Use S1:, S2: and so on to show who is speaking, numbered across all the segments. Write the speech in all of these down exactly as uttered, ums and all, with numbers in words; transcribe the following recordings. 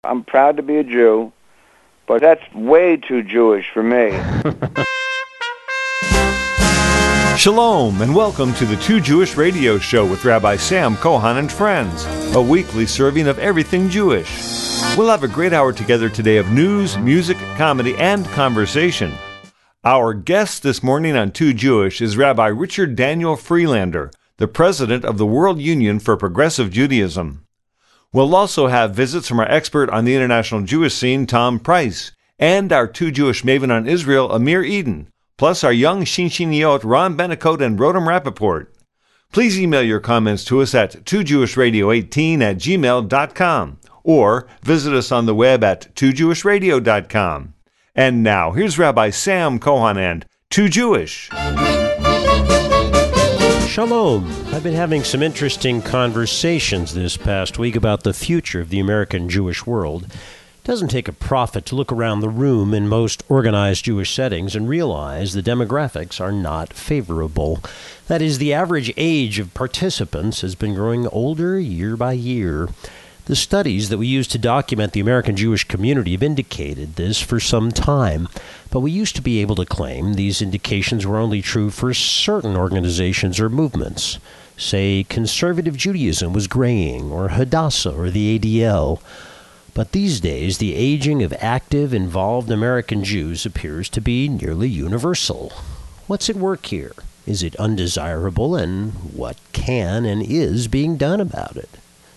S1: I'm proud to be a Jew, but that's way too Jewish for me.
S2: Shalom, and welcome to the Two Jewish Radio Show with Rabbi Sam Kohan and friends, a weekly serving of everything Jewish. We'll have a great hour together today of news, music, comedy, and conversation. Our guest this morning on Two Jewish is Rabbi Richard Daniel Freelander, the president of the World Union for Progressive Judaism. We'll also have visits from our expert on the international Jewish scene, Tom Price, and our Two Jewish maven on Israel, Amir Eden, plus our young Shinshiniot, Ron Benecote and Rodem Rappaport. Please email your comments to us at two jewish radio eighteen at gmail dot com or visit us on the web at two jewish radio dot com. And now, here's Rabbi Sam Kohan and Two Jewish.
S3: Shalom. I've been having some interesting conversations this past week about the future of the American Jewish world. It doesn't take a prophet to look around the room in most organized Jewish settings and realize the demographics are not favorable. That is, the average age of participants has been growing older year by year. The studies that we use to document the American Jewish community have indicated this for some time, but we used to be able to claim these indications were only true for certain organizations or movements. Say, conservative Judaism was graying, or Hadassah, or the A D L. But these days, the aging of active, involved American Jews appears to be nearly universal. What's at work here? Is it undesirable, and what can and is being done about it?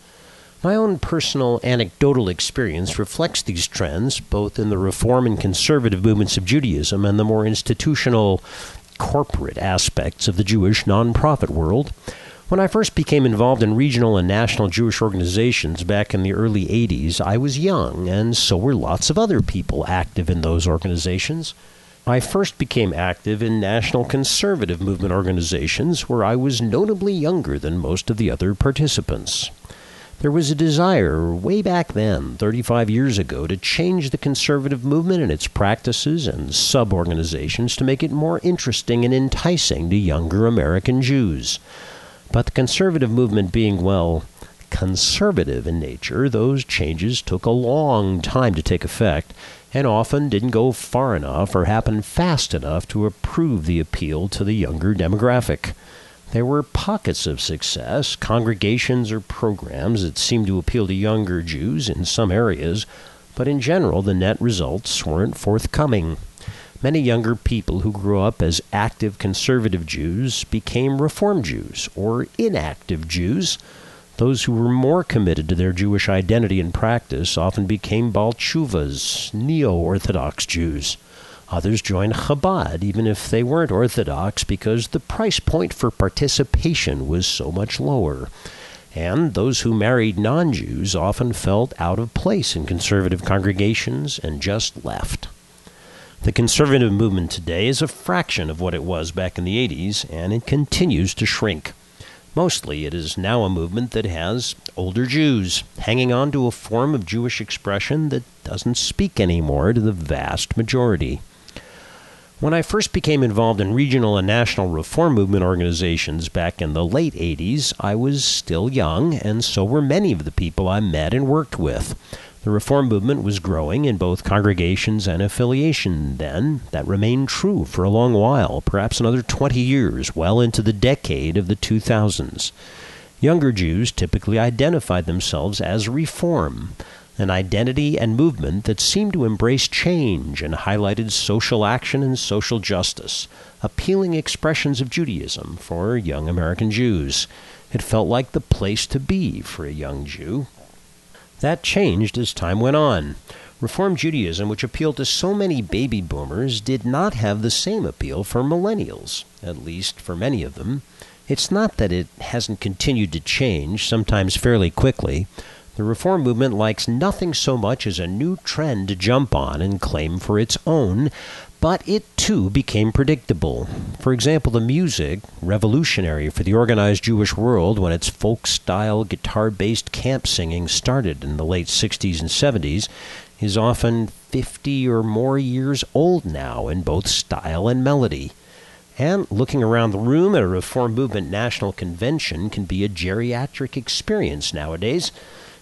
S3: My own personal anecdotal experience reflects these trends, both in the reform and conservative movements of Judaism and the more institutional, corporate aspects of the Jewish nonprofit world. When I first became involved in regional and national Jewish organizations back in the early eighties, I was young, and so were lots of other people active in those organizations. I first became active in national conservative movement organizations, where I was notably younger than most of the other participants. There was a desire way back then, thirty-five years ago, to change the conservative movement and its practices and sub-organizations to make it more interesting and enticing to younger American Jews. But the conservative movement being, well, conservative in nature, those changes took a long time to take effect and often didn't go far enough or happen fast enough to approve the appeal to the younger demographic. There were pockets of success, congregations or programs that seemed to appeal to younger Jews in some areas, but in general the net results weren't forthcoming. Many younger people who grew up as active conservative Jews became Reform Jews or inactive Jews. Those who were more committed to their Jewish identity and practice often became Baal Teshuvas, neo-Orthodox Jews. Others joined Chabad, even if they weren't Orthodox, because the price point for participation was so much lower. And those who married non-Jews often felt out of place in conservative congregations and just left. The conservative movement today is a fraction of what it was back in the eighties, and it continues to shrink. Mostly, it is now a movement that has older Jews hanging on to a form of Jewish expression that doesn't speak anymore to the vast majority. When I first became involved in regional and national reform movement organizations back in the late eighties, I was still young, and so were many of the people I met and worked with. The reform movement was growing in both congregations and affiliation then. That remained true for a long while, perhaps another twenty years, well into the decade of the two thousands. Younger Jews typically identified themselves as Reform, an identity and movement that seemed to embrace change and highlighted social action and social justice, appealing expressions of Judaism for young American Jews. It felt like the place to be for a young Jew. That changed as time went on. Reform Judaism, which appealed to so many baby boomers, did not have the same appeal for millennials, at least for many of them. It's not that it hasn't continued to change, sometimes fairly quickly. The reform movement likes nothing so much as a new trend to jump on and claim for its own, but it too became predictable. For example, the music, revolutionary for the organized Jewish world when its folk-style, guitar-based camp singing started in the late sixties and seventies, is often fifty or more years old now in both style and melody. And looking around the room at a Reform Movement National Convention can be a geriatric experience nowadays.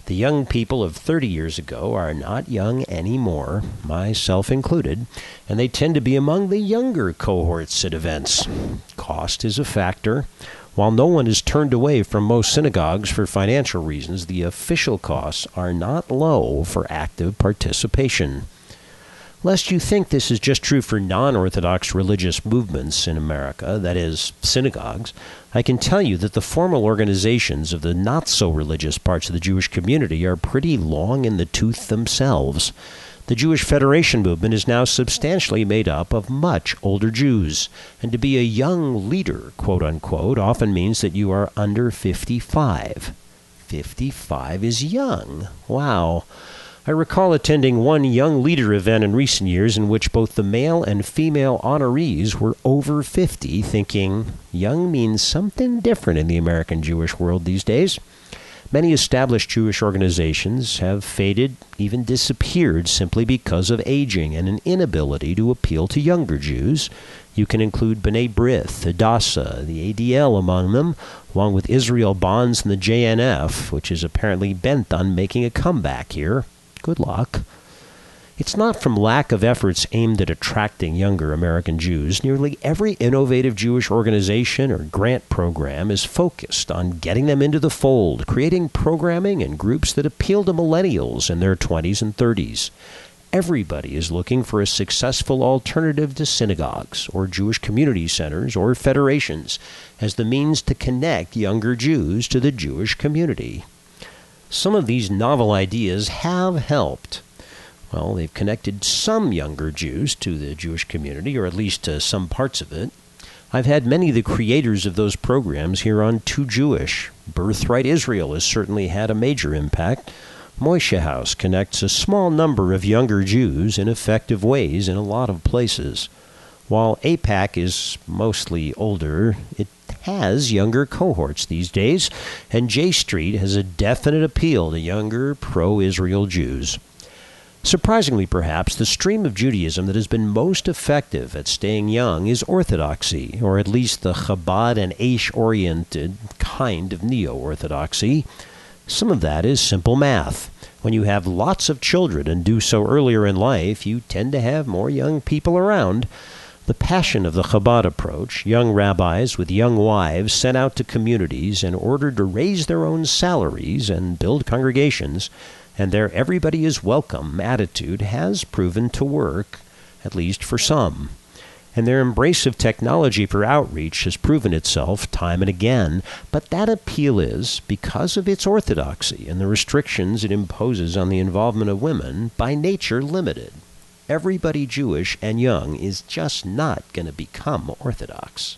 S3: The young people of thirty years ago are not young anymore, myself included, and they tend to be among the younger cohorts at events. Cost is a factor. While no one is turned away from most synagogues for financial reasons, the official costs are not low for active participation. Lest you think this is just true for non-Orthodox religious movements in America, that is, synagogues, I can tell you that the formal organizations of the not-so-religious parts of the Jewish community are pretty long in the tooth themselves. The Jewish Federation movement is now substantially made up of much older Jews, and to be a young leader, quote-unquote, often means that you are under fifty-five. fifty-five is young. Wow. I recall attending one young leader event in recent years in which both the male and female honorees were over fifty, thinking young means something different in the American Jewish world these days. Many established Jewish organizations have faded, even disappeared, simply because of aging and an inability to appeal to younger Jews. You can include B'nai B'rith, Hadassah, the A D L among them, along with Israel Bonds and the J N F, which is apparently bent on making a comeback here. Good luck. It's not from lack of efforts aimed at attracting younger American Jews. Nearly every innovative Jewish organization or grant program is focused on getting them into the fold, creating programming and groups that appeal to millennials in their twenties and thirties. Everybody is looking for a successful alternative to synagogues or Jewish community centers or federations as the means to connect younger Jews to the Jewish community. Some of these novel ideas have helped. Well, they've connected some younger Jews to the Jewish community, or at least to some parts of it. I've had many of the creators of those programs here on Too Jewish. Birthright Israel has certainly had a major impact. Moishe House connects a small number of younger Jews in effective ways in a lot of places. While A PAC is mostly older, it has younger cohorts these days, and J Street has a definite appeal to younger pro-Israel Jews. Surprisingly, perhaps, the stream of Judaism that has been most effective at staying young is Orthodoxy, or at least the Chabad and Aish-oriented kind of neo-Orthodoxy. Some of that is simple math. When you have lots of children and do so earlier in life, you tend to have more young people around. The passion of the Chabad approach, young rabbis with young wives sent out to communities and ordered to raise their own salaries and build congregations, and their everybody is welcome attitude has proven to work, at least for some. And their embrace of technology for outreach has proven itself time and again, but that appeal is, because of its orthodoxy and the restrictions it imposes on the involvement of women, by nature limited. Everybody Jewish and young is just not going to become Orthodox.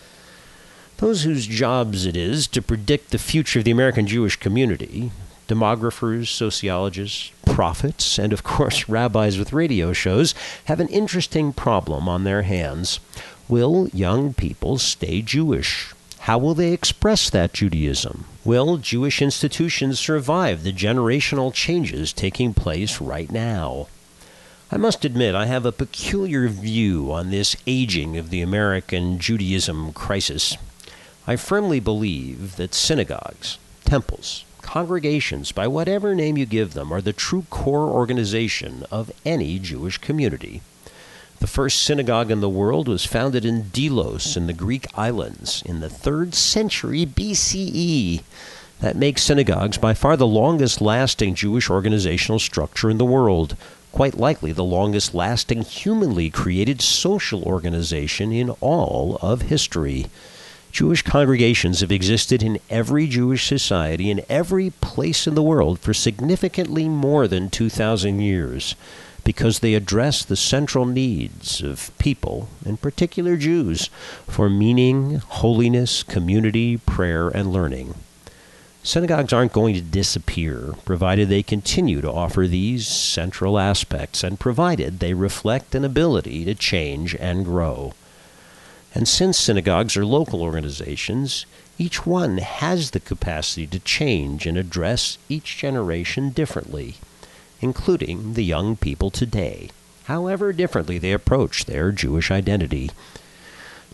S3: Those whose jobs it is to predict the future of the American Jewish community, demographers, sociologists, prophets, and of course rabbis with radio shows, have an interesting problem on their hands. Will young people stay Jewish? How will they express that Judaism? Will Jewish institutions survive the generational changes taking place right now? I must admit I have a peculiar view on this aging of the American Judaism crisis. I firmly believe that synagogues, temples, congregations, by whatever name you give them, are the true core organization of any Jewish community. The first synagogue in the world was founded in Delos in the Greek islands in the third century B C E. That makes synagogues by far the longest-lasting Jewish organizational structure in the world, quite likely the longest-lasting humanly created social organization in all of history. Jewish congregations have existed in every Jewish society in every place in the world for significantly more than two thousand years because they address the central needs of people, in particular Jews, for meaning, holiness, community, prayer, and learning. Synagogues aren't going to disappear, provided they continue to offer these central aspects and provided they reflect an ability to change and grow. And since synagogues are local organizations, each one has the capacity to change and address each generation differently, including the young people today, however differently they approach their Jewish identity.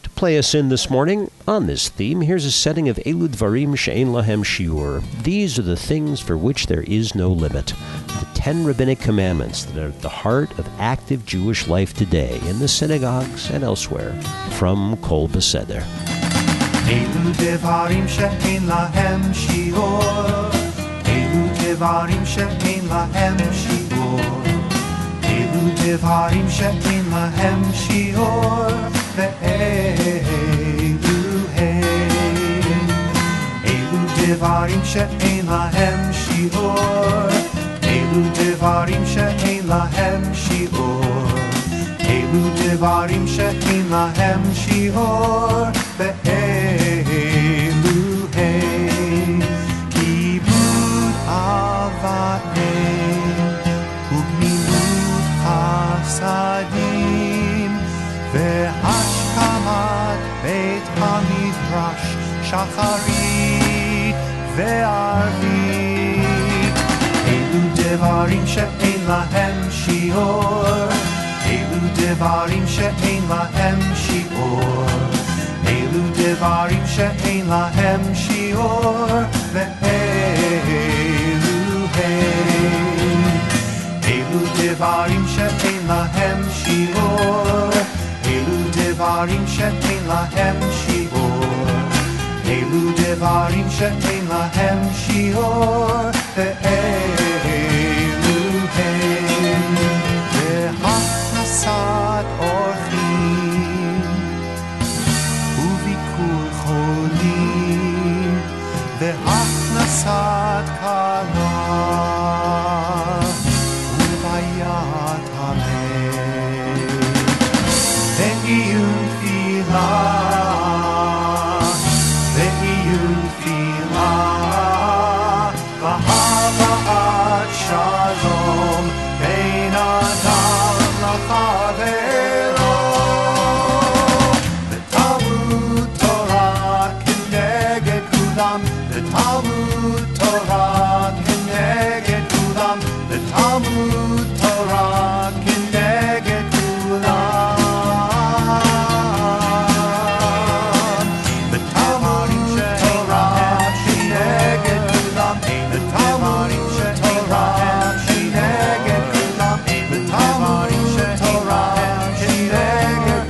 S3: To play us in this morning on this theme, here's a setting of Elu Dvarim She'ein Lahem Shiur. These are the things for which there is no limit. The ten rabbinic commandments that are at the heart of active Jewish life today in the synagogues and elsewhere. From Kol Beseder.
S4: Elu Devarim She'ein Lahem Shiur. Elu Devarim She'ein Lahem Shiur. Elu Devarim She'ein Lahem Shiur. Ve'elu Hein. Elu Devarim She'ein Lahem Shiur. Elu Devarim She'ein Lahem Shiur. Elu Devarim She'ein Lahem Shiur. Ve'elu Hein. Kibud Avaim Ugmilut Chasadim Ve'ashkamat Beit HaMidrash Shacharit Ve'arvit. Elu Devarim She'ein Lahem Shiur. Elu Devarim She'ein Lahem Shiur. Elu Devarim She'ein Lahem Shiur. Ve'elu Hein. Elu Devarim She'ein Lahem Shiur. Elu Devarim She'ein Lahem Shiur. Elu Devarim She'ein Lahem Shiur. Ve'elu Hein. Ve'hachnasat orchim uvikur cholim ve'hachnasat kala uvayat hamed ve'iyun filah ve'iyun filah v'hava'at shalom bein adam lachavero v'talmud Torah k'neged kulam v'talmud Torah k'neged kulam v'talmud Torah k'neged kulam v'talmud Torah k'neged kulam v'talmud Torah k'neged kulam v'talmud Torah k'neged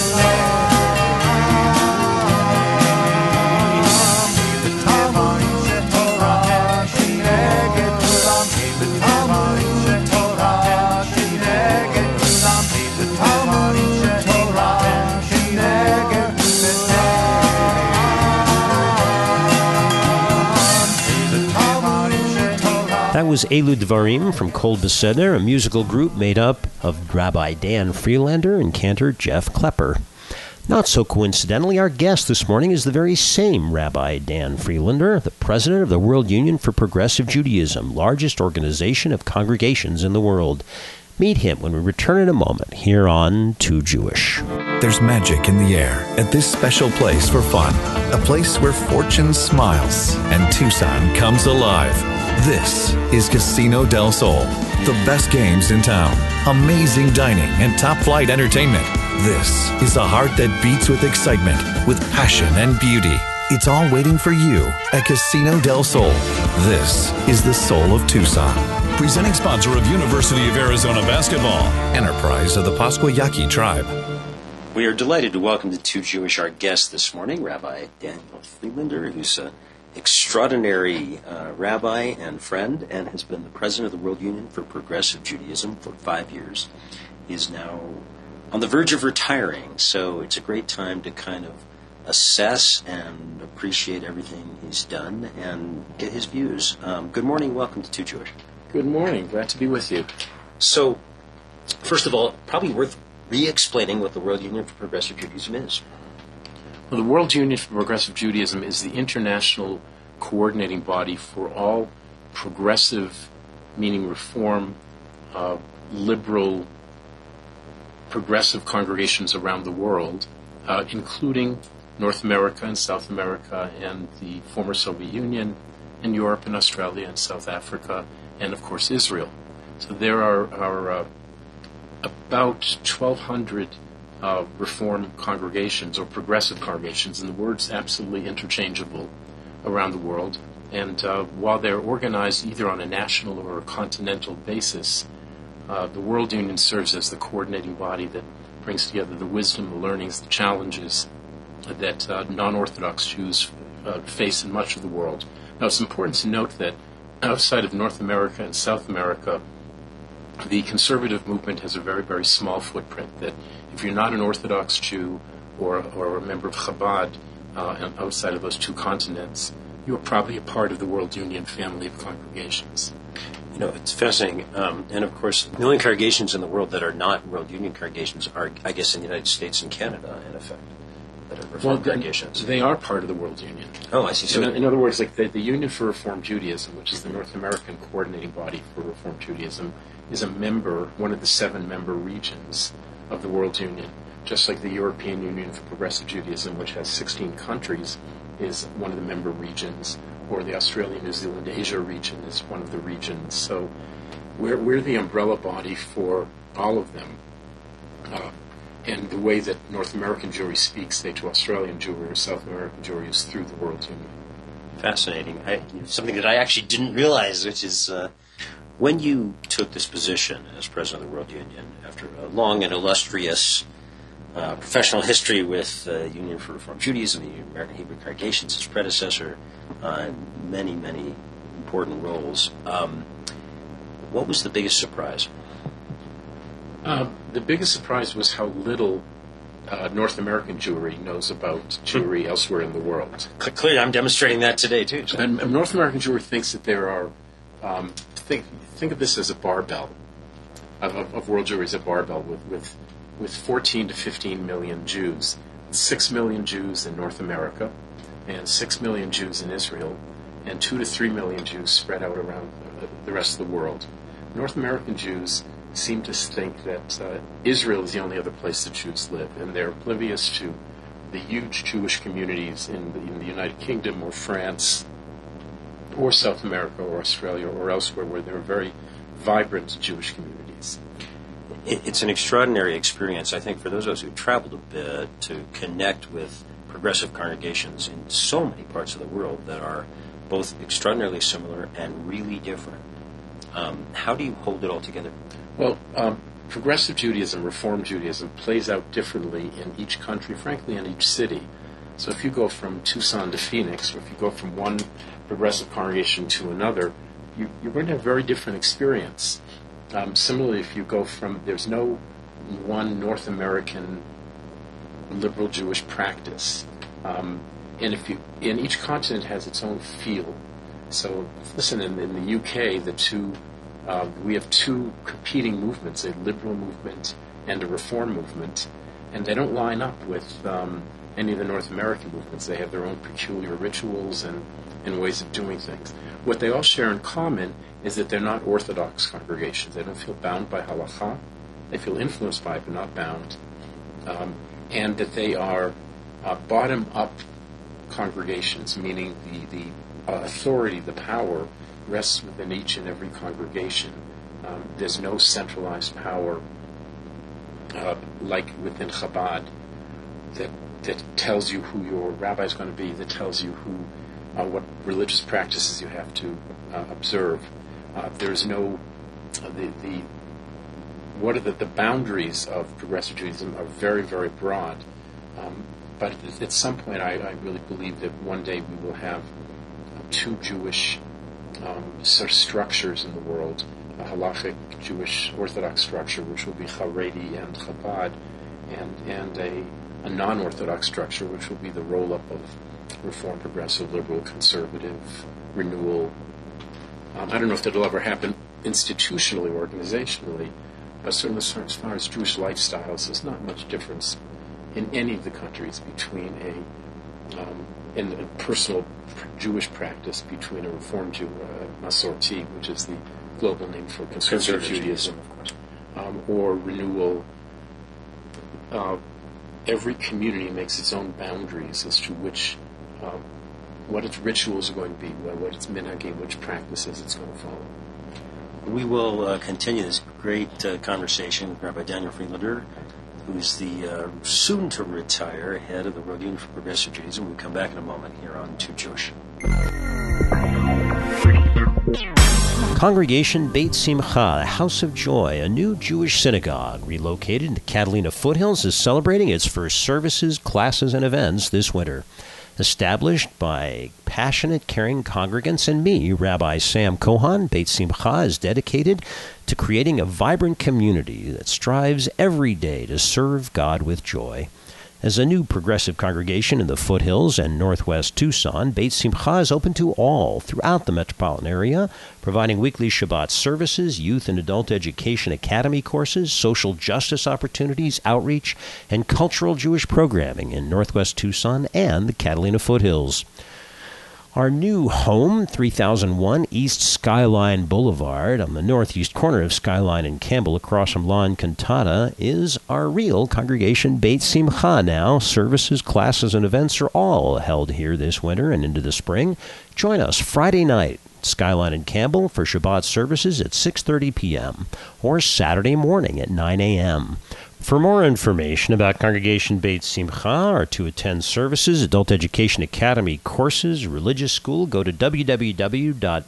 S3: That was Elu Dvarim from Kol Beseder, a musical group made up of Rabbi Dan Freelander and cantor Jeff Klepper. Not so coincidentally, our guest this morning is the very same Rabbi Dan Freelander, the president of the World Union for Progressive Judaism, largest organization of congregations in the world. Meet him when we return in a moment here on Too Jewish.
S5: There's magic in the air at this special place for fun, a place where fortune smiles and Tucson comes alive. This is Casino del Sol, the best games in town, amazing dining, and top-flight entertainment. This is a heart that beats with excitement, with passion and beauty. It's all waiting for you at Casino del Sol. This is the soul of Tucson.
S6: Presenting sponsor of University of Arizona basketball.
S5: Enterprise of the Pasquayaqui tribe.
S3: We are delighted to welcome to Too Jewish our guest this morning, Rabbi Daniel Freelander, who's an extraordinary uh, rabbi and friend and has been the president of the World Union for Progressive Judaism for five years. He is now on the verge of retiring, so it's a great time to kind of assess and appreciate everything he's done and get his views. Um, good morning. Welcome to Too Jewish.
S7: Good morning. Glad to be with you.
S3: So, first of all, probably worth re-explaining what the World Union for Progressive Judaism is.
S7: Well, the World Union for Progressive Judaism is the international coordinating body for all progressive, meaning reform, uh, liberal, progressive congregations around the world, uh, including North America and South America and the former Soviet Union, and Europe and Australia and South Africa, and of course Israel. So there are, are uh, about twelve hundred uh, Reform congregations or progressive congregations, and the word's absolutely interchangeable around the world. And uh, while they're organized either on a national or a continental basis, uh, the World Union serves as the coordinating body that brings together the wisdom, the learnings, the challenges that uh, non-Orthodox Jews uh, face in much of the world. Now, it's important to note that outside of North America and South America, the conservative movement has a very, very small footprint, that if you're not an Orthodox Jew or, or a member of Chabad uh, outside of those two continents, you're probably a part of the World Union family of congregations.
S3: You know, it's fascinating. Um, and, of course, the only congregations in the world that are not World Union congregations are, I guess, in the United States and Canada, in effect, that are Reform
S7: well,
S3: congregations.
S7: They are part of the World Union.
S3: Oh, I see. So,
S7: in, in other words, like the, the Union for Reform Judaism, which is the North American coordinating body for Reform Judaism, is a member, one of the seven member regions of the World Union, just like the European Union for Progressive Judaism, which has sixteen countries, is one of the member regions, or the Australia, New Zealand, Asia region is one of the regions. So we're, we're the umbrella body for all of them. Uh, and the way that North American Jewry speaks, say, to Australian Jewry or South American Jewry is through the World Union.
S3: Fascinating. I, something that I actually didn't realize, which is uh, when you took this position as president of the World Union, after a long and illustrious uh, professional history with uh, Union for Reform Judaism, the American Hebrew Congregations, its predecessor, uh, many, many important roles, um, what was the biggest surprise?
S7: Uh, the biggest surprise was how little uh, North American Jewry knows about Jewry elsewhere in the world.
S3: Clearly, I'm demonstrating that today, too.
S7: And, and North American Jewry thinks that there are, um, think, think of this as a barbell, of, of, of world Jewry as a barbell with, with, with fourteen to fifteen million Jews, six million Jews in North America, and six million Jews in Israel, and two to three million Jews spread out around the rest of the world. North American Jews seem to think that uh, Israel is the only other place that Jews live, and they're oblivious to the huge Jewish communities in the, in the United Kingdom or France or South America or Australia or elsewhere where there are very vibrant Jewish communities.
S3: It's an extraordinary experience, I think, for those of us who traveled a bit to connect with progressive congregations in so many parts of the world that are both extraordinarily similar and really different. Um, how do you hold it all together?
S7: Well, um, progressive Judaism, Reform Judaism, plays out differently in each country, frankly, in each city. So if you go from Tucson to Phoenix, or if you go from one progressive congregation to another, you, you're going to have a very different experience. Um, similarly, if you go from, there's no one North American liberal Jewish practice. Um, and if you, and each continent has its own feel. So, listen, in, in the U K, the two, uh, we have two competing movements, a liberal movement and a reform movement, and they don't line up with um, any of the North American movements. They have their own peculiar rituals and, and ways of doing things. What they all share in common is that they're not Orthodox congregations. They don't feel bound by halakha. They feel influenced by it, but not bound. Um, and that they are uh, bottom-up congregations, meaning the, the uh, authority, the power, rests within each and every congregation. Um, there's no centralized power uh, like within Chabad that that tells you who your rabbi is going to be, that tells you who, uh, what religious practices you have to uh, observe. Uh, there's no uh, the the what are the, the boundaries of progressive Judaism are very, very broad. Um, but at, at some point, I, I really believe that one day we will have uh, two Jewish um, sort of structures in the world: a halachic Jewish Orthodox structure, which will be Haredi and Chabad, and and a, a non-Orthodox structure, which will be the roll-up of Reform, Progressive, Liberal, Conservative, Renewal. Um, I don't know if that'll ever happen institutionally, organizationally, but certainly as far as Jewish lifestyles, there's not much difference in any of the countries between a, um, in a personal Jewish practice between a Reform Jew, uh, Masorti, which is the global name for conservative, conservative Judaism, of course, um, or Renewal. Uh, every community makes its own boundaries as to which, uh, what its rituals are going to be, what its minhagim, which practices it's going to follow.
S3: We will uh, continue this great uh, conversation with Rabbi Daniel Friedlander, who's the uh, soon-to-retire head of the World Union for Progressive Judaism. We'll come back in a moment here on Too Jewish. Congregation Beit Simcha, House of Joy, a new Jewish synagogue relocated to Catalina Foothills, is celebrating its first services, classes, and events this winter. Established by passionate, caring congregants and me, Rabbi Sam Cohen, Beit Simcha is dedicated to creating a vibrant community that strives every day to serve God with joy. As a new progressive congregation in the foothills and northwest Tucson, Beit Simcha is open to all throughout the metropolitan area, providing weekly Shabbat services, youth and adult education academy courses, social justice opportunities, outreach, and cultural Jewish programming in northwest Tucson and the Catalina foothills. Our new home, three thousand one East Skyline Boulevard, on the northeast corner of Skyline and Campbell across from La Encantada, is our real congregation Beit Simcha now. Services, classes, and events are all held here this winter and into the spring. Join us Friday night, Skyline and Campbell, for Shabbat services at six thirty p.m. or Saturday morning at nine a.m. For more information about Congregation Beit Simcha or to attend services, Adult Education Academy courses, religious school, go to w w w dot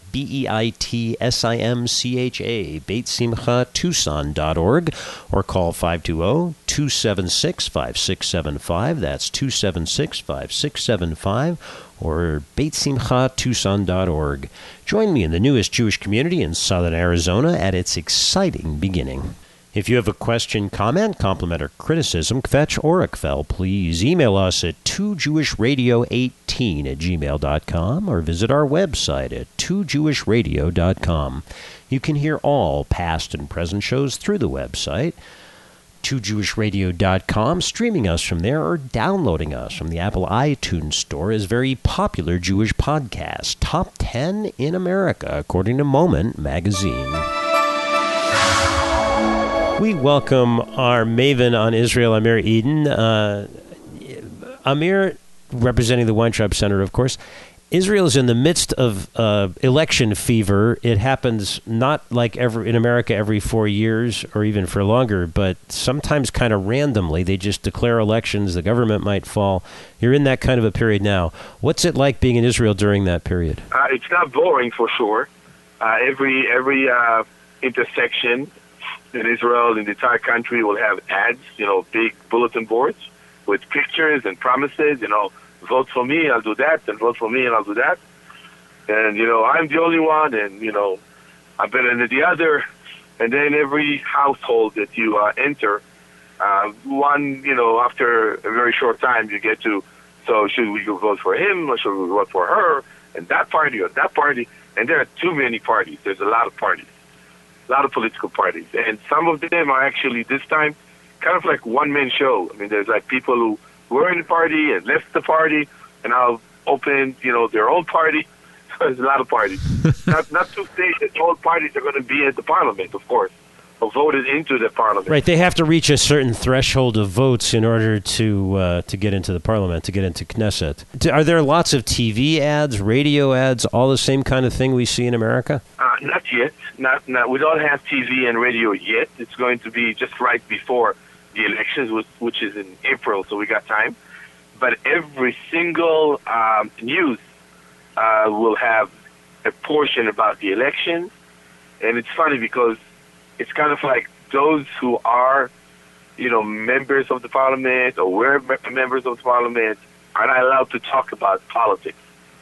S3: beitsimcha beit simcha tucson dot org or call five two zero, two seven six, five six seven five. That's two seven six, five six seven five or beit simcha tucson dot org. Join me in the newest Jewish community in southern Arizona at its exciting beginning. If you have a question, comment, compliment, or criticism, kvetch or akvel, please email us at two jewish radio eighteen at gmail dot com or visit our website at two jewish radio dot com. You can hear all past and present shows through the website, two jewish radio dot com. Streaming us from there or downloading us from the Apple iTunes Store is very popular Jewish podcast, top ten in America, according to Moment magazine. We welcome our maven on Israel, Amir Eden. Uh, Amir, representing the Weintraub Center, of course. Israel is in the midst of uh, election fever. It happens not like every, in America every four years or even for longer, but sometimes kind of randomly. They just declare elections. The government might fall. You're in that kind of a period now. What's it like being in Israel during that period?
S8: Uh, it's not boring, for sure. Uh, every every uh, intersection in Israel, in the entire country, will have ads, you know, big bulletin boards with pictures and promises, you know, vote for me, I'll do that, and vote for me, and I'll do that. And, you know, I'm the only one, and, you know, I'm better than the other. And then every household that you uh, enter, uh, one, you know, after a very short time, you get to, so should we go vote for him, or should we vote for her, and that party, or that party? And there are too many parties. There's a lot of parties. A lot of political parties, and some of them are actually this time kind of like one-man show. I mean, there's like people who were in the party and left the party and now opened, you know, their own party. So there's a lot of parties. not not to say that all parties are going to be at the parliament, of course, or voted into the parliament.
S3: Right, they have to reach a certain threshold of votes in order to uh, to get into the parliament, to get into Knesset. Are there lots of T V ads, radio ads, all the same kind of thing we see in America?
S8: Uh, not yet. Not, not. We don't have T V and radio yet. It's going to be just right before the elections, which, which is in April, so we got time. But every single um, news uh, will have a portion about the elections. And it's funny because it's kind of like those who are, you know, members of the parliament or were members of the parliament are not allowed to talk about politics.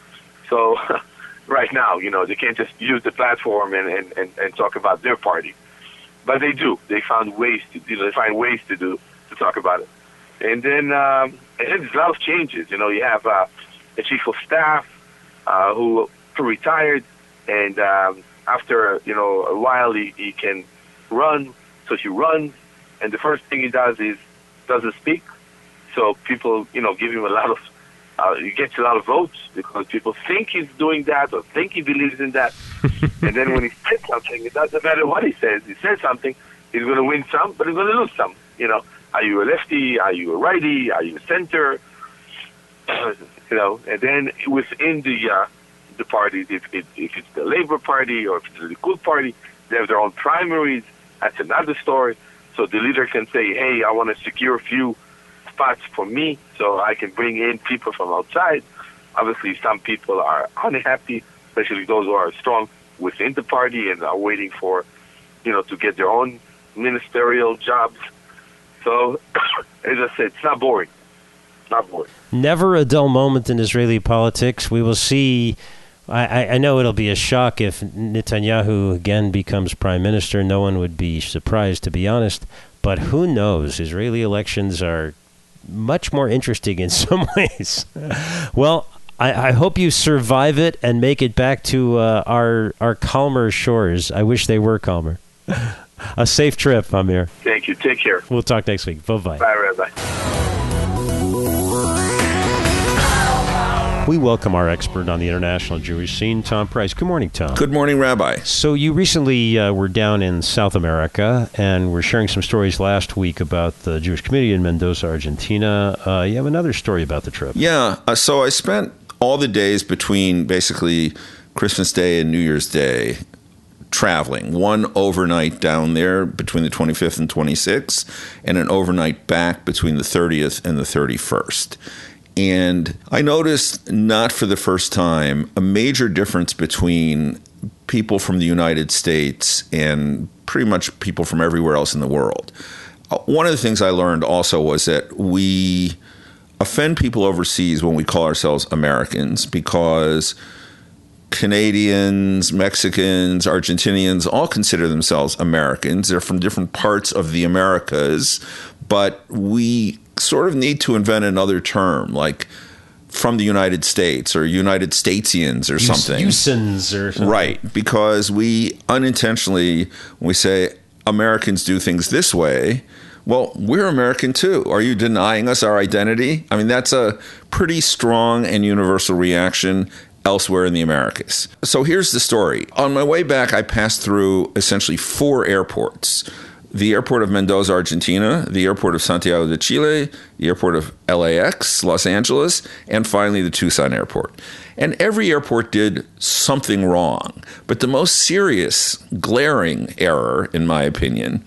S8: So right now, you know, they can't just use the platform and, and, and, and talk about their party. But they do. They found ways to, you know, they find ways to do, to talk about it. And then, um, and then there's a lot of changes. You know, you have uh, a chief of staff uh, who, who retired, and um, after, you know, a while he, he can run. So he runs, and the first thing he does is doesn't speak. So people, you know, give him a lot of, uh, he gets a lot of votes because people think he's doing that or think he believes in that. And then when he says something, it doesn't matter what he says. He says something, he's going to win some, but he's going to lose some. You know, are you a lefty? Are you a righty? Are you a center? You know, and then within the uh, the parties, if, if, if it's the Labor Party or if it's the Likud Party, they have their own primaries. That's another story. So the leader can say, hey, I want to secure a few spots for me so I can bring in people from outside. Obviously, some people are unhappy, especially those who are strong within the party and are waiting for, you know, to get their own ministerial jobs. So, as I said, it's not boring. It's not boring.
S3: Never a dull moment in Israeli politics. We will see. I, I know it'll be a shock if Netanyahu again becomes prime minister. No one would be surprised, to be honest. But who knows? Israeli elections are much more interesting in some ways. Well, I, I hope you survive it and make it back to uh, our our calmer shores. I wish they were calmer. A safe trip, Amir.
S8: Thank you. Take care.
S3: We'll talk next week. Bye-bye.
S8: Bye, Rabbi.
S3: We welcome our expert on the international Jewish scene, Tom Price. Good morning, Tom.
S9: Good morning, Rabbi.
S3: So you recently uh, were down in South America and were sharing some stories last week about the Jewish community in Mendoza, Argentina. Uh, you have another story about the trip.
S9: Yeah. Uh, so I spent all the days between basically Christmas Day and New Year's Day traveling. One overnight down there between the twenty-fifth and twenty-sixth, and an overnight back between the thirtieth and the thirty-first. And I noticed, not for the first time, a major difference between people from the United States and pretty much people from everywhere else in the world. One of the things I learned also was that we offend people overseas when we call ourselves Americans, because Canadians, Mexicans, Argentinians all consider themselves Americans. They're from different parts of the Americas, but we sort of need to invent another term, like from the United States or United Statesians or something.
S3: Usins or something.
S9: Right, because we unintentionally, when we say Americans do things this way, well, we're American too. Are you denying us our identity? I mean, that's a pretty strong and universal reaction elsewhere in the Americas. So here's the story. On my way back, I passed through essentially four airports. The airport of Mendoza, Argentina, the airport of Santiago de Chile, the airport of L A X, Los Angeles, and finally the Tucson airport. And every airport did something wrong. But the most serious, glaring error, in my opinion,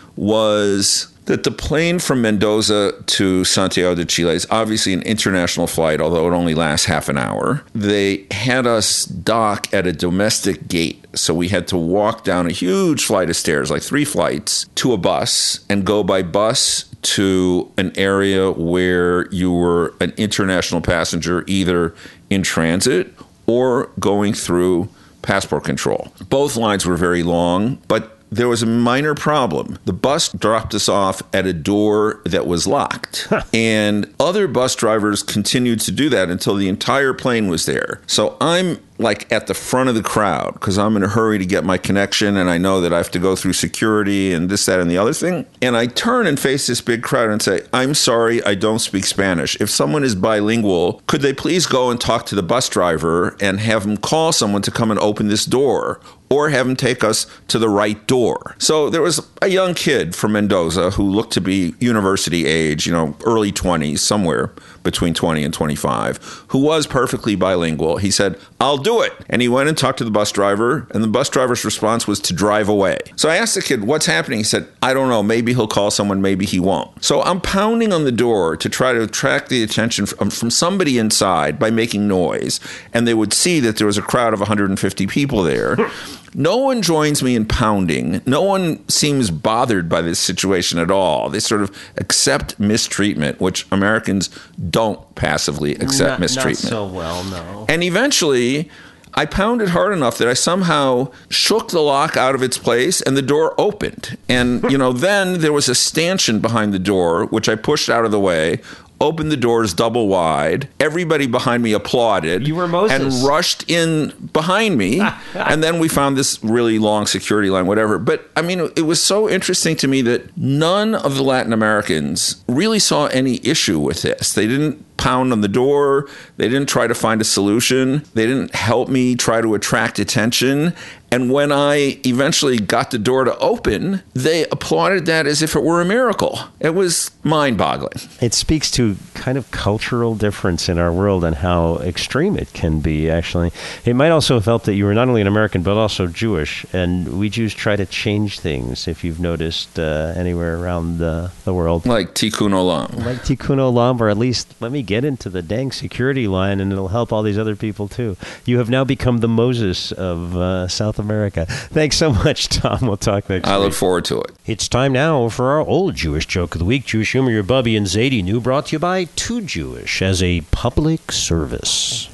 S9: was that the plane from Mendoza to Santiago de Chile is obviously an international flight, although it only lasts half an hour. They had us dock at a domestic gate, so we had to walk down a huge flight of stairs, like three flights, to a bus, and go by bus to an area where you were an international passenger, either in transit or going through passport control. Both lines were very long, but there was a minor problem. The bus dropped us off at a door that was locked. And other bus drivers continued to do that until the entire plane was there. So I'm like at the front of the crowd because I'm in a hurry to get my connection, and I know that I have to go through security and this, that, and the other thing. And I turn and face this big crowd and say, I'm sorry, I don't speak Spanish. If someone is bilingual, could they please go and talk to the bus driver and have him call someone to come and open this door, or have him take us to the right door? So there was a young kid from Mendoza who looked to be university age, you know, early twenties, somewhere between twenty and twenty-five, who was perfectly bilingual. He said, I'll do it. And he went and talked to the bus driver, and the bus driver's response was to drive away. So I asked the kid, what's happening? He said, I don't know. Maybe he'll call someone, maybe he won't. So I'm pounding on the door to try to attract the attention from, from somebody inside by making noise, and they would see that there was a crowd of one hundred fifty people there. No one joins me in pounding. No one seems bothered by this situation at all. They sort of accept mistreatment, which Americans don't passively accept
S3: not,
S9: mistreatment.
S3: Not so well, no.
S9: And eventually, I pounded hard enough that I somehow shook the lock out of its place and the door opened. And, you know, then there was a stanchion behind the door, which I pushed out of the way, opened the doors double wide. Everybody behind me applauded.
S3: You were Moses.
S9: And rushed in behind me. And then we found this really long security line, whatever. But, I mean, it was so interesting to me that none of the Latin Americans really saw any issue with this. They didn't pound on the door. They didn't try to find a solution. They didn't help me try to attract attention. And when I eventually got the door to open, they applauded that as if it were a miracle. It was mind-boggling.
S3: It speaks to kind of cultural difference in our world and how extreme it can be, actually. It might also have felt that you were not only an American, but also Jewish. And we Jews try to change things, if you've noticed uh, anywhere around the, the world.
S9: Like Tikkun Olam.
S3: Like Tikkun Olam, or at least let me get into the dang security line, and it'll help all these other people, too. You have now become the Moses of uh, South America. Thanks so much, Tom. We'll talk next
S9: I
S3: week.
S9: look forward to it.
S3: It's time now for our old Jewish joke of the week. Jewish humor, your Bubby and Zadie New, brought to you by Too Jewish as a public service.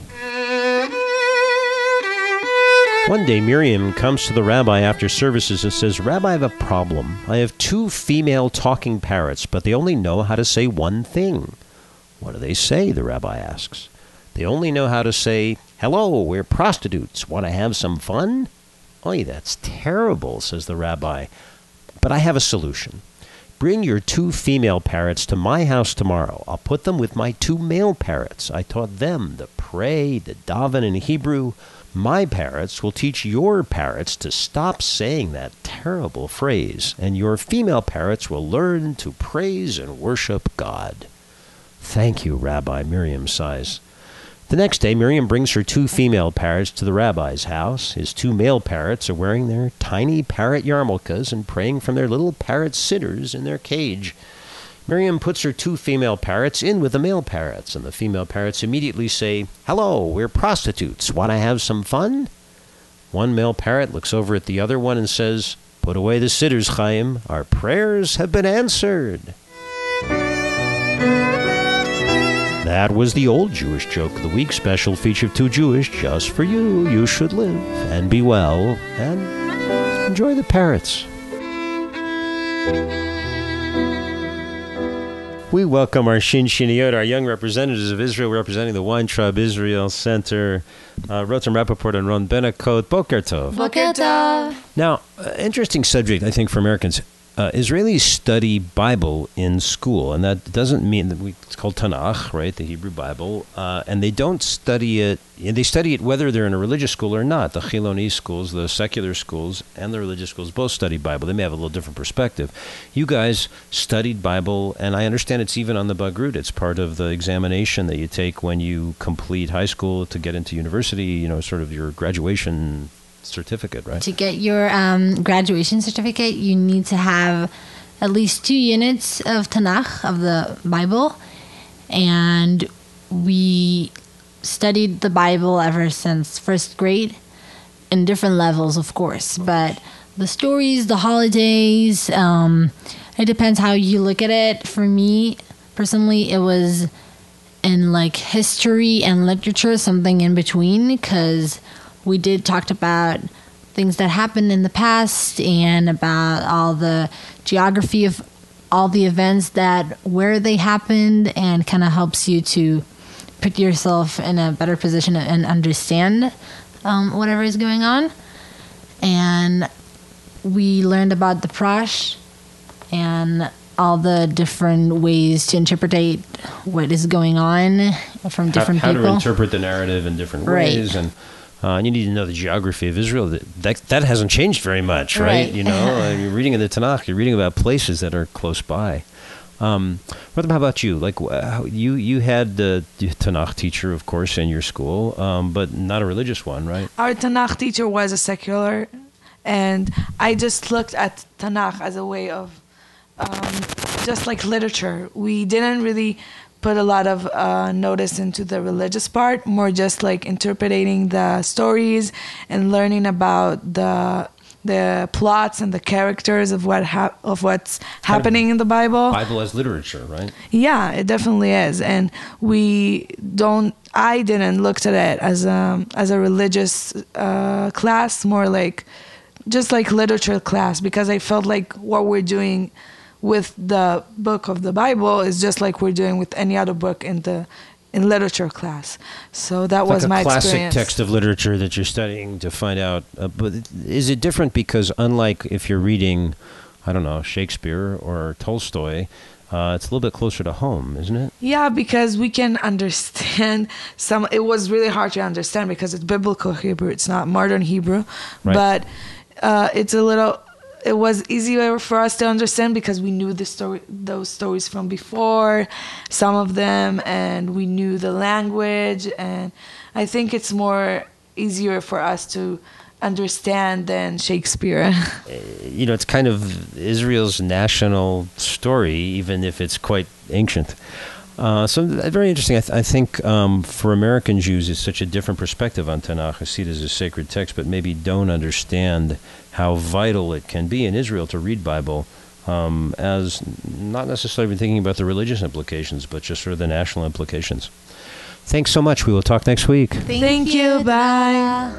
S3: One day, Miriam comes to the rabbi after services and says, Rabbi, I have a problem. I have two female talking parrots, but they only know how to say one thing. What do they say? The rabbi asks. They only know how to say, hello, we're prostitutes. Want to have some fun? Oy, that's terrible, says the rabbi. But I have a solution. Bring your two female parrots to my house tomorrow. I'll put them with my two male parrots. I taught them the pray, the daven in Hebrew. My parrots will teach your parrots to stop saying that terrible phrase, and your female parrots will learn to praise and worship God. Thank you, Rabbi, Miriam sighs. The next day, Miriam brings her two female parrots to the rabbi's house. His two male parrots are wearing their tiny parrot yarmulkes and praying from their little parrot sitters in their cage. Miriam puts her two female parrots in with the male parrots, and the female parrots immediately say, hello, we're prostitutes. Want to have some fun? One male parrot looks over at the other one and says, put away the sitters, Chaim. Our prayers have been answered. That was the old Jewish joke of the week, special feature of Too Jewish, just for you. You should live and be well and enjoy the parrots. We welcome our Shinshiniyot, our young representatives of Israel, representing the Weintraub Israel Center, uh, Rotem Rappaport and Ron Benakot. Boker Tov.
S10: Boker Tov.
S3: Now, uh, interesting subject, I think, for Americans. Uh, Israelis study Bible in school, and that doesn't mean that we, it's called Tanakh, right, the Hebrew Bible, uh, and they don't study it, they study it whether they're in a religious school or not. The Chiloni schools, the secular schools, and the religious schools both study Bible. They may have a little different perspective. You guys studied Bible, and I understand it's even on the Bagrut. It's part of the examination that you take when you complete high school to get into university, you know, sort of your graduation certificate, right?
S10: To get your um, graduation certificate, you need to have at least two units of Tanakh, of the Bible. And we studied the Bible ever since first grade, in different levels, of course. But the stories, the holidays, um, it depends how you look at it. For me, personally, it was in like history and literature, something in between, because we did talk about things that happened in the past and about all the geography of all the events that where they happened, and kind of helps you to put yourself in a better position and understand um, whatever is going on. And we learned about the Prash and all the different ways to interpret what is going on from different
S3: how, how
S10: people.
S3: How to interpret the narrative in different
S10: right.
S3: ways, and Uh, and you need to know the geography of Israel. That that, that hasn't changed very much, right?
S10: right.
S3: You know, uh, you're reading in the Tanakh. You're reading about places that are close by. Um, Rotem, how about you? Like, uh, you you had the Tanakh teacher, of course, in your school, um, but not a religious one, right?
S11: Our Tanakh teacher was a secular, and I just looked at Tanakh as a way of um, just like literature. We didn't really put a lot of uh, notice into the religious part, more just like interpreting the stories and learning about the the plots and the characters of what ha- of what's happening in the Bible.
S3: Bible as literature, right?
S11: Yeah, it definitely is, and we don't. I didn't look at it as a as a religious uh, class, more like just like literature class, because I felt like what we're doing with the book of the Bible is just like we're doing with any other book in the in literature class. So that
S3: it's
S11: was
S3: like
S11: my
S3: a classic
S11: experience.
S3: text of literature that you're studying to find out. Uh, but is it different because unlike if you're reading, I don't know, Shakespeare or Tolstoy, uh, it's a little bit closer to home, isn't it?
S11: Yeah, because we can understand some. It was really hard to understand because it's biblical Hebrew. It's not modern Hebrew,
S3: Right.
S11: but uh, it's a little. It was easier for us to understand because we knew the story, those stories from before, some of them, and we knew the language. And I think it's more easier for us to understand than Shakespeare.
S3: You know, it's kind of Israel's national story, even if it's quite ancient. Uh, so very interesting. I, th- I think um, for American Jews, it's such a different perspective on Tanakh. I see it as a sacred text, but maybe don't understand how vital it can be in Israel to read Bible um, as not necessarily thinking about the religious implications, but just sort of the national implications. Thanks so much. We will talk next week.
S10: Thank,
S11: Thank you.
S10: you.
S11: Bye.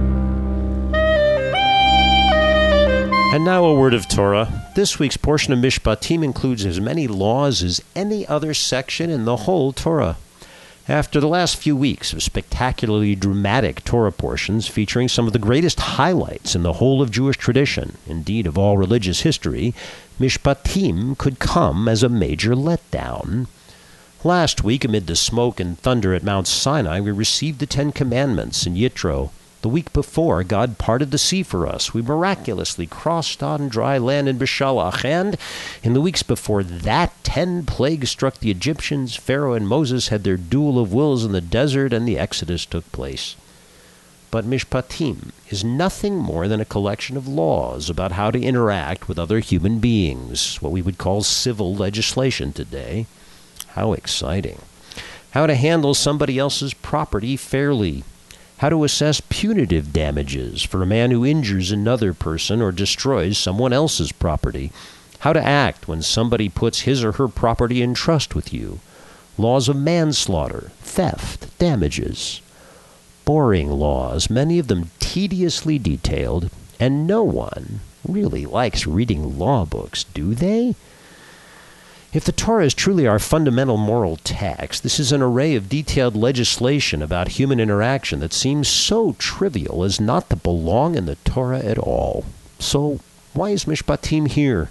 S3: And now a word of Torah. This week's portion of Mishpatim includes as many laws as any other section in the whole Torah. After the last few weeks of spectacularly dramatic Torah portions featuring some of the greatest highlights in the whole of Jewish tradition, indeed of all religious history, Mishpatim could come as a major letdown. Last week, amid the smoke and thunder at Mount Sinai, we received the Ten Commandments in Yitro. The week before, God parted the sea for us. We miraculously crossed on dry land in Beshalach. And in the weeks before that, ten plagues struck the Egyptians. Pharaoh and Moses had their duel of wills in the desert, and the Exodus took place. But Mishpatim is nothing more than a collection of laws about how to interact with other human beings, what we would call civil legislation today. How exciting. How to handle somebody else's property fairly. How to assess punitive damages for a man who injures another person or destroys someone else's property. How to act when somebody puts his or her property in trust with you. Laws of manslaughter, theft, damages. Boring laws, many of them tediously detailed, and no one really likes reading law books, do they? If the Torah is truly our fundamental moral text, this is an array of detailed legislation about human interaction that seems so trivial as not to belong in the Torah at all. So, why is Mishpatim here?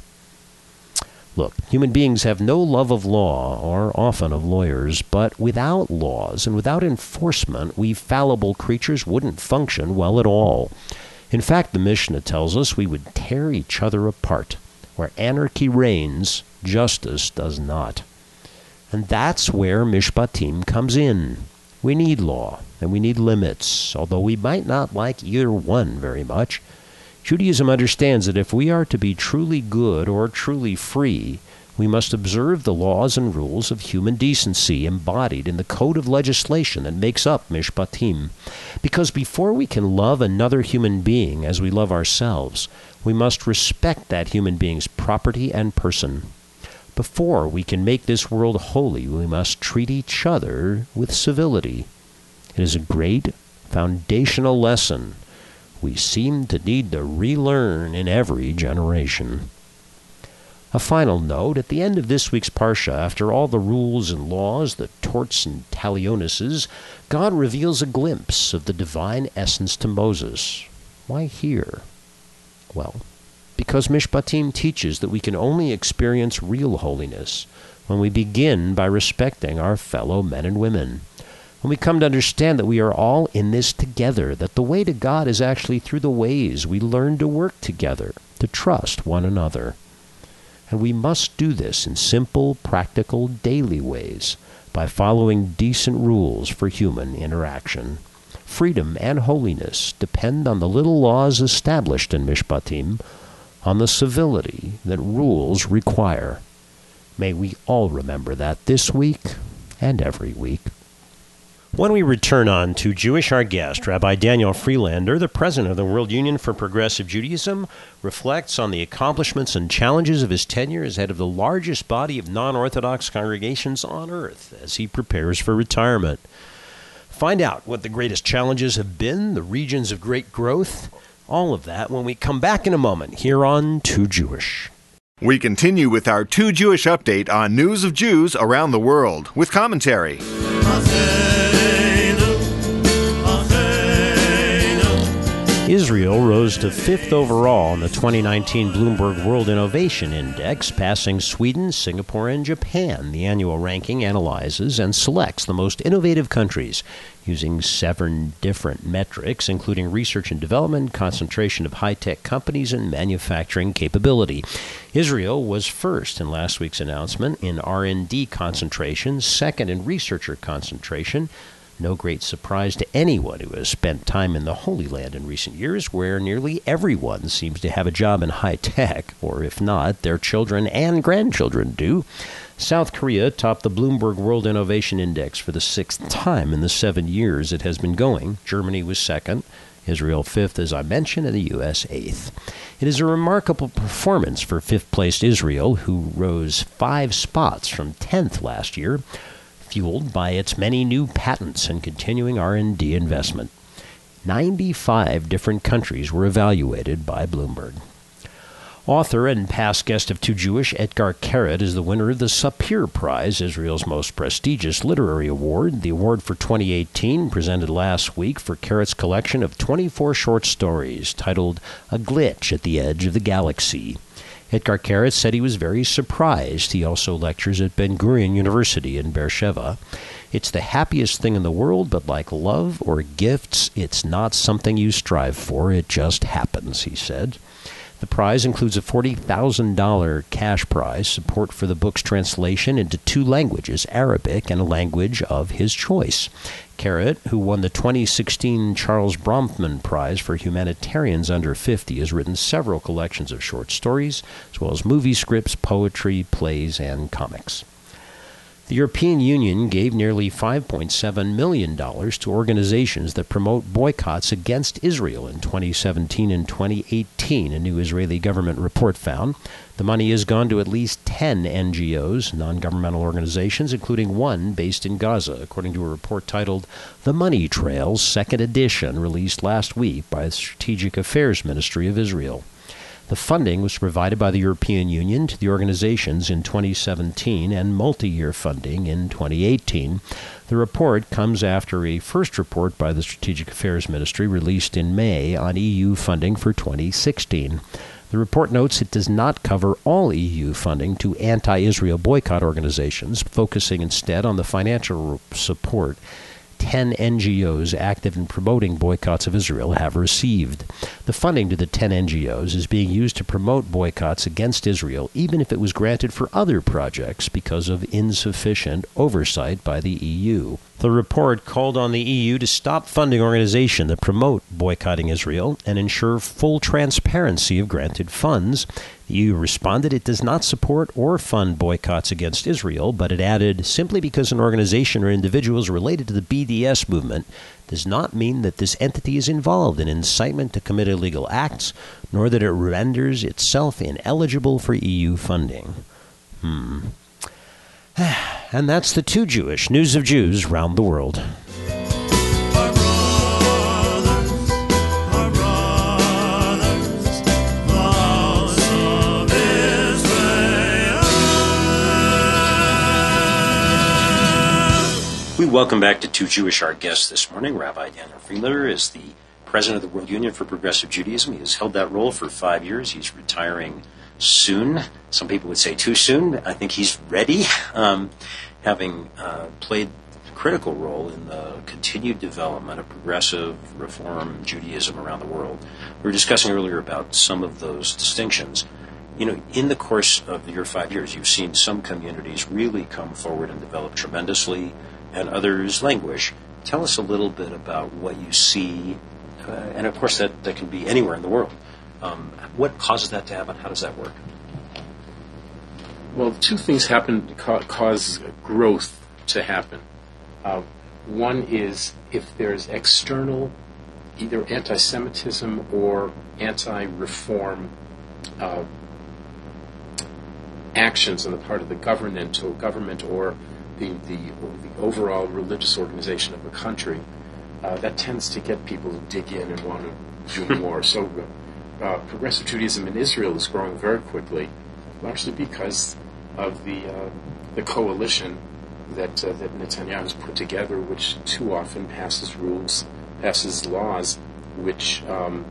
S3: Look, human beings have no love of law, or often of lawyers, but without laws and without enforcement, we fallible creatures wouldn't function well at all. In fact, the Mishnah tells us we would tear each other apart. Where anarchy reigns, justice does not. And that's where Mishpatim comes in. We need law, and we need limits, although we might not like either one very much. Judaism understands that if we are to be truly good or truly free, we must observe the laws and rules of human decency embodied in the code of legislation that makes up Mishpatim. Because before we can love another human being as we love ourselves, we must respect that human being's property and person. Before we can make this world holy, we must treat each other with civility. It is a great foundational lesson we seem to need to relearn in every generation. A final note, at the end of this week's Parsha, after all the rules and laws, the torts and talionuses, God reveals a glimpse of the divine essence to Moses. Why here? Well, because Mishpatim teaches that we can only experience real holiness when we begin by respecting our fellow men and women. When we come to understand that we are all in this together, that the way to God is actually through the ways we learn to work together, to trust one another. And we must do this in simple, practical, daily ways by following decent rules for human interaction. Freedom and holiness depend on the little laws established in Mishpatim, on the civility that rules require. May we all remember that this week and every week. When we return on To Jewish, our guest, Rabbi Daniel Freelander, the president of the World Union for Progressive Judaism, reflects on the accomplishments and challenges of his tenure as head of the largest body of non-Orthodox congregations on earth as he prepares for retirement. Find out what the greatest challenges have been, the regions of great growth, all of that when we come back in a moment here on To Jewish.
S12: We continue with our To Jewish update on news of Jews around the world with commentary.
S3: Israel rose to fifth overall in the twenty nineteen Bloomberg World Innovation Index, passing Sweden, Singapore, and Japan. The annual ranking analyzes and selects the most innovative countries using seven different metrics, including research and development, concentration of high-tech companies, and manufacturing capability. Israel was first in last week's announcement in R and D concentration, second in researcher concentration. No great surprise to anyone who has spent time in the Holy Land in recent years, where nearly everyone seems to have a job in high tech, or if not, their children and grandchildren do. South Korea topped the Bloomberg World Innovation Index for the sixth time in the seven years it has been going. Germany was second, Israel fifth, as I mentioned, and the U S eighth. It is a remarkable performance for fifth-placed Israel, who rose five spots from tenth last year, fueled by its many new patents and continuing R and D investment. ninety-five different countries were evaluated by Bloomberg. Author and past guest of Too Jewish, Etgar Keret, is the winner of the Sapir Prize, Israel's most prestigious literary award. The award for twenty eighteen, presented last week for Keret's collection of twenty-four short stories titled A Glitch at the Edge of the Galaxy. Etgar Keret said he was very surprised. He also lectures at Ben Gurion University in Beersheba. It's the happiest thing in the world, but like love or gifts, it's not something you strive for. It just happens, he said. The prize includes a forty thousand dollars cash prize, support for the book's translation into two languages, Arabic and a language of his choice. Keret, who won the twenty sixteen Charles Bronfman Prize for Humanitarians Under fifty, has written several collections of short stories, as well as movie scripts, poetry, plays, and comics. The European Union gave nearly five point seven million dollars to organizations that promote boycotts against Israel in twenty seventeen and twenty eighteen, a new Israeli government report found. The money has gone to at least ten N G Os, non-governmental organizations, including one based in Gaza, according to a report titled The Money Trail, second edition, released last week by the Strategic Affairs Ministry of Israel. The funding was provided by the European Union to the organizations in twenty seventeen and multi-year funding in twenty eighteen. The report comes after a first report by the Strategic Affairs Ministry released in May on E U funding for twenty sixteen. The report notes it does not cover all E U funding to anti-Israel boycott organizations, focusing instead on the financial support ten N G Os active in promoting boycotts of Israel have received. The funding to the ten N G Os is being used to promote boycotts against Israel, even if it was granted for other projects because of insufficient oversight by the E U. The report called on the E U to stop funding organizations that promote boycotting Israel and ensure full transparency of granted funds. The E U responded it does not support or fund boycotts against Israel, but it added, simply because an organization or individuals related to the B D S movement does not mean that this entity is involved in incitement to commit illegal acts, nor that it renders itself ineligible for E U funding. Hmm. And that's the Too Jewish News of Jews round the world. We welcome back to Too Jewish. Our guest this morning, Rabbi Daniel Friedlander, is the president of the World Union for Progressive Judaism. He has held that role for five years. He's retiring soon. Some people would say too soon. I think he's ready, um, having uh, played a critical role in the continued development of progressive reform Judaism around the world. We were discussing earlier about some of those distinctions. You know, in the course of your five years, you've seen some communities really come forward and develop tremendously, and others languish. Tell us a little bit about what you see, uh, and of course that, that can be anywhere in the world. Um, what causes that to happen? How does that work?
S7: Well, two things happen to ca- cause growth to happen. Uh, one is if there's external, either anti-Semitism or anti-reform uh, actions on the part of the government or government or the, the, the overall religious organization of a country, uh, that tends to get people to dig in and want to do more. So uh, progressive Judaism in Israel is growing very quickly, largely because of the uh, the coalition that uh, that Netanyahu has put together, which too often passes rules, passes laws, which um,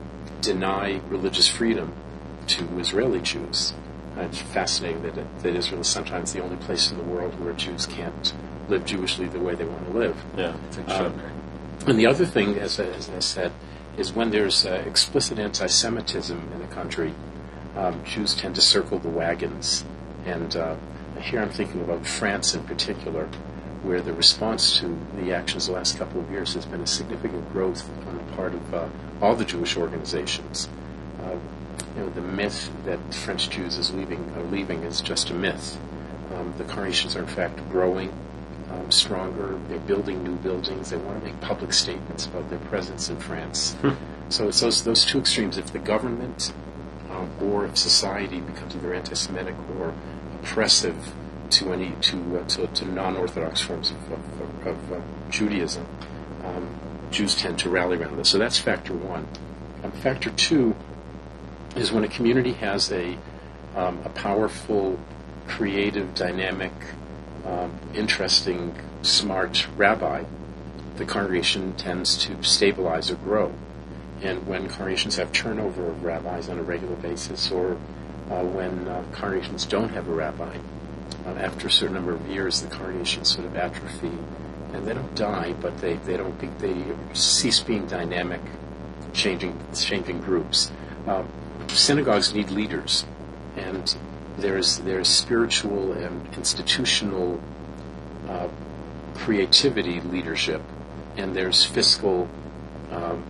S7: deny religious freedom to Israeli Jews. Uh, it's fascinating that, that Israel is sometimes the only place in the world where Jews can't live Jewishly the way they want to live.
S3: Yeah, it's extraordinary.
S7: Um, and the other thing, as, I- as I said, is when there's uh, explicit anti-Semitism in the country, um, Jews tend to circle the wagons. And uh, here I'm thinking about France in particular, where the response to the actions the last couple of years has been a significant growth on the part of uh, all the Jewish organizations. Uh, you know, the myth that French Jews is leaving, are leaving is just a myth. Um, the congregations are in fact growing um, stronger. They're building new buildings. They want to make public statements about their presence in France. So it's those, those two extremes. If the government um, or if society becomes either anti-Semitic or oppressive to any to uh, to, to non-Orthodox forms of, of, of uh, Judaism, um, Jews tend to rally around this. So that's factor one. Um, factor two is when a community has a um, a powerful, creative, dynamic, um, interesting, smart rabbi, the congregation tends to stabilize or grow. And when congregations have turnover of rabbis on a regular basis, or uh, when uh, congregations don't have a rabbi, uh, after a certain number of years, the congregations sort of atrophy, and they don't die, but they, they don't be, they cease being dynamic, changing changing groups. Uh, synagogues need leaders, and there's there's spiritual and institutional uh, creativity leadership, and there's fiscal um,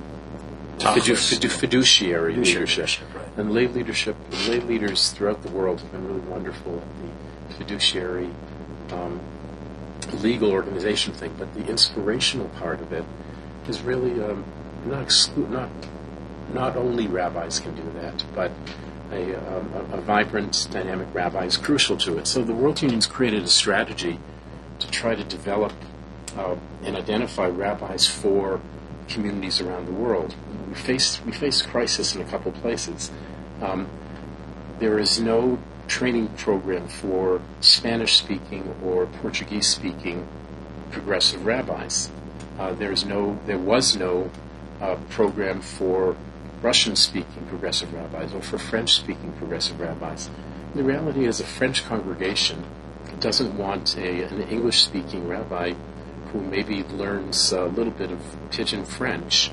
S7: fidu- fidu- fiduciary leadership.
S3: Right.
S7: And lay leadership, lay leaders throughout the world have been really wonderful at the fiduciary, um, legal organization thing. But the inspirational part of it is really um, not exclu- not not only rabbis can do that, but a, um, a, a vibrant, dynamic rabbi is crucial to it. So the World Union's created a strategy to try to develop uh, and identify rabbis for communities around the world. We face we face crisis in a couple places. Um, there is no training program for Spanish-speaking or Portuguese-speaking progressive rabbis. Uh, there is no, there was no uh, program for Russian-speaking progressive rabbis or for French-speaking progressive rabbis. The reality is, a French congregation doesn't want a, an English-speaking rabbi who maybe learns a little bit of Pidgin French.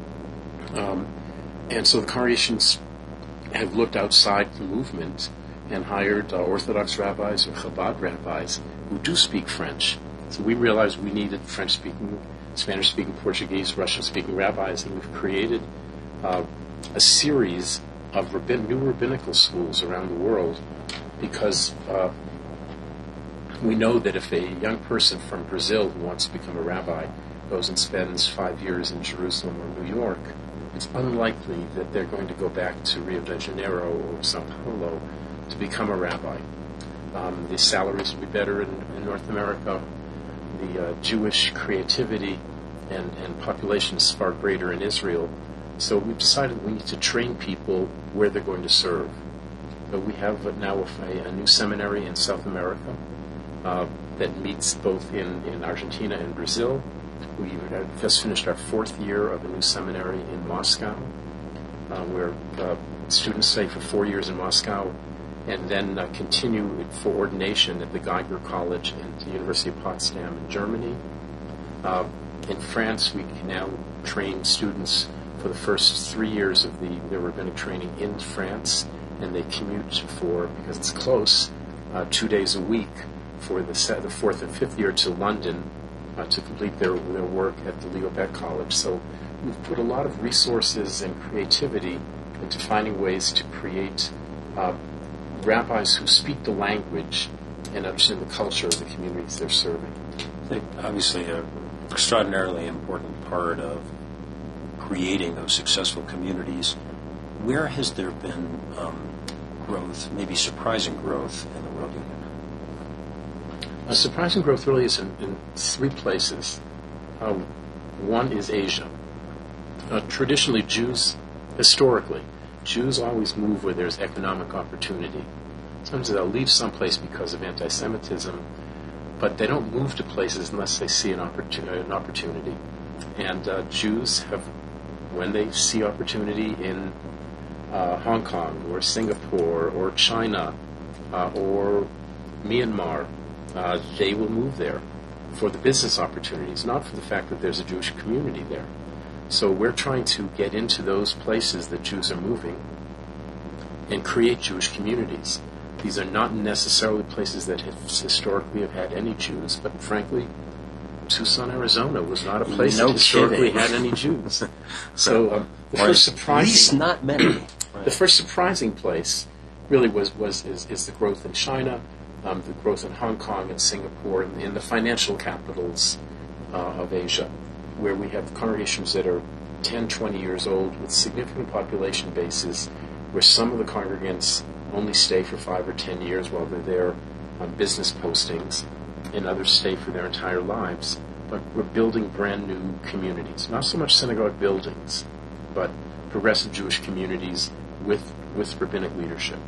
S7: Um, and so the congregations have looked outside the movement and hired uh, Orthodox rabbis or Chabad rabbis who do speak French. So we realized we needed French-speaking, Spanish-speaking, Portuguese, Russian-speaking rabbis, and we've created uh, a series of rabbin- new rabbinical schools around the world, because uh, we know that if a young person from Brazil who wants to become a rabbi goes and spends five years in Jerusalem or New York, it's unlikely that they're going to go back to Rio de Janeiro or Sao Paulo to become a rabbi. Um, the salaries will be better in, in North America. The uh, Jewish creativity and, and population is far greater in Israel. So we've decided we need to train people where they're going to serve. So we have now a, a new seminary in South America uh, that meets both in, in Argentina and Brazil. We have just finished our fourth year of a new seminary in Moscow, uh, where uh, students stay for four years in Moscow and then uh, continue for ordination at the Geiger College and the University of Potsdam in Germany. Uh, in France, we can now train students for the first three years of the, their rabbinic training in France, and they commute for, because it's close, uh, two days a week for the, se- the fourth and fifth year to London uh, to complete their, their work at the Leo Baeck College. So we've put a lot of resources and creativity into finding ways to create uh, rabbis who speak the language and understand the culture of the communities they're serving.
S3: I think obviously an extraordinarily important part of creating those successful communities. Where has there been um, growth, maybe surprising growth in the World Union?
S7: A surprising growth really is in, in three places. Uh, one is Asia. Uh, traditionally, Jews, historically, Jews always move where there's economic opportunity. Sometimes they'll leave someplace because of anti-Semitism, but they don't move to places unless they see an, opportun- an opportunity. And uh, Jews have when they see opportunity in uh, Hong Kong or Singapore or China uh, or Myanmar, uh, they will move there for the business opportunities, not for the fact that there's a Jewish community there. So we're trying to get into those places that Jews are moving and create Jewish communities. These are not necessarily places that have historically have had any Jews, but frankly, Tucson, Arizona was not a place
S3: no
S7: that historically
S3: kidding.
S7: had any Jews. So um, the
S3: Or
S7: first
S3: at least
S7: surprising,
S3: not many.
S7: the first surprising place really was was is, is the growth in China, um, the growth in Hong Kong and Singapore, and in the financial capitals uh, of Asia, where we have congregations that are ten, twenty years old with significant population bases, where some of the congregants only stay for five or ten years while they're there on business postings, and others stay for their entire lives. But we're building brand new communities, not so much synagogue buildings, but progressive Jewish communities with, with rabbinic leadership.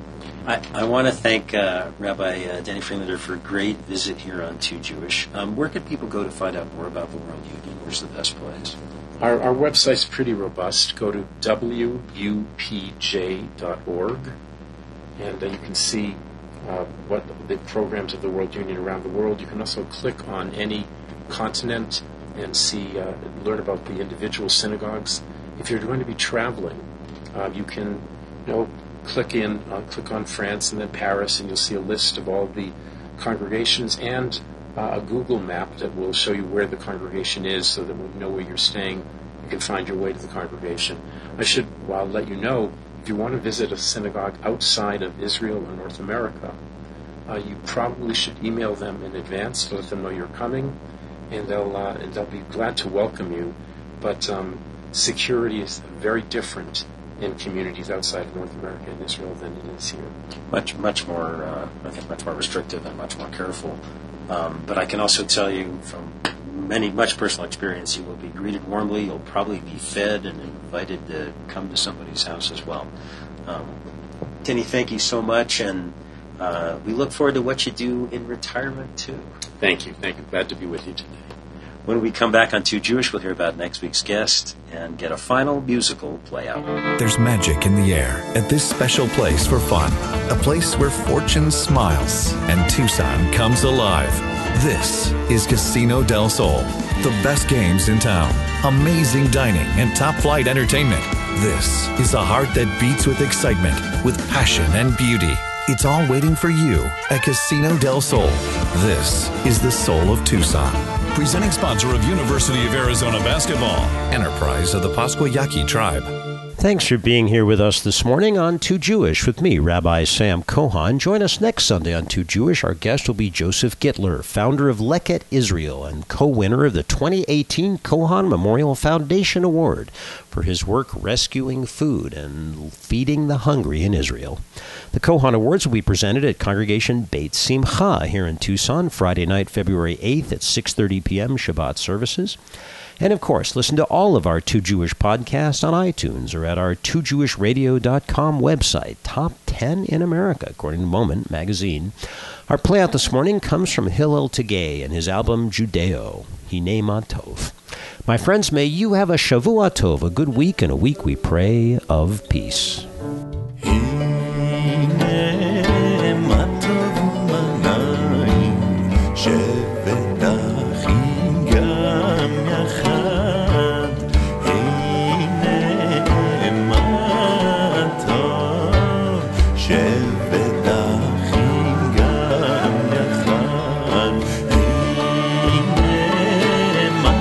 S3: I, I want to thank uh, Rabbi uh, Danny Freelander for a great visit here on Too Jewish. Um, where can people go to find out more about the World Union? Where's the best place?
S7: Our, our website's pretty robust. Go to W U P J dot org, and uh, you can see uh, what the programs of the World Union around the world. You can also click on any continent and see, uh, learn about the individual synagogues. If you're going to be traveling, uh, you can, you know, click in, uh, click on France and then Paris, and you'll see a list of all the congregations and uh, a Google map that will show you where the congregation is, so that when you know where you're staying, you can find your way to the congregation. I should, well, let you know, if you want to visit a synagogue outside of Israel or North America, uh, you probably should email them in advance to let them know you're coming, and they'll uh, and they'll be glad to welcome you. But um, security is very different in communities outside of North America and Israel than it is here.
S3: Much, much more, uh, I think, much more restrictive and much more careful. Um, but I can also tell you from many, much personal experience, you will be greeted warmly. You'll probably be fed and invited to come to somebody's house as well. Um, Denny, thank you so much, and uh, we look forward to what you do in retirement too.
S7: Thank you. Thank you. Glad to be with you today.
S3: When we come back on Too Jewish, we'll hear about next week's guest and get a final musical play out.
S5: There's magic in the air at this special place for fun. A place where fortune smiles and Tucson comes alive. This is Casino del Sol. The best games in town, amazing dining, and top-flight entertainment. This is a heart that beats with excitement, with passion and beauty. It's all waiting for you at Casino del Sol. This is the soul of Tucson.
S6: Presenting sponsor of University of Arizona Basketball.
S5: Enterprise of the Pascua Yaqui tribe.
S3: Thanks for being here with us this morning on Too Jewish with me, Rabbi Sam Cohan. Join us next Sunday on Too Jewish. Our guest will be Joseph Gittler, founder of Leket Israel and co-winner of the twenty eighteen Cohan Memorial Foundation Award for his work rescuing food and feeding the hungry in Israel. The Cohan Awards will be presented at Congregation Beit Simcha here in Tucson, Friday night, February eighth at six thirty p.m. Shabbat services. And, of course, listen to all of our Too Jewish podcasts on iTunes or at our two jewish radio dot com website, top ten in America, according to Moment magazine. Our playout this morning comes from Hillel Tegay and his album Judeo, Hinei Ma Tov. My friends, may you have a Shavua Tov, a good week, and a week we pray of peace.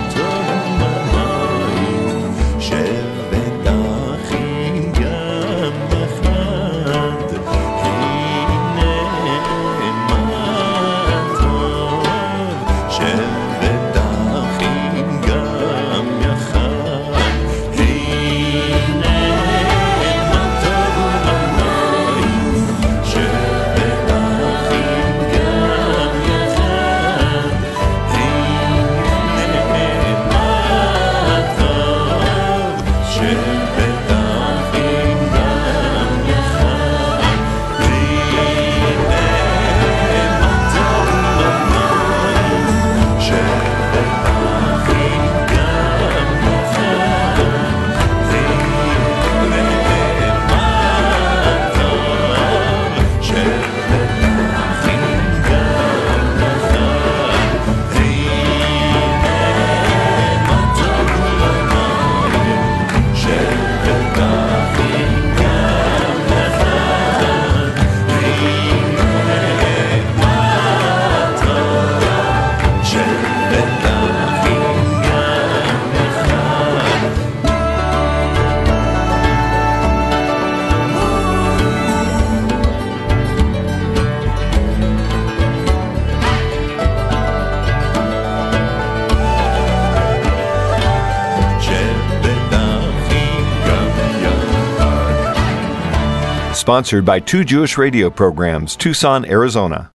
S4: Shel
S2: sponsored by Two Jewish Radio Programs, Tucson, Arizona.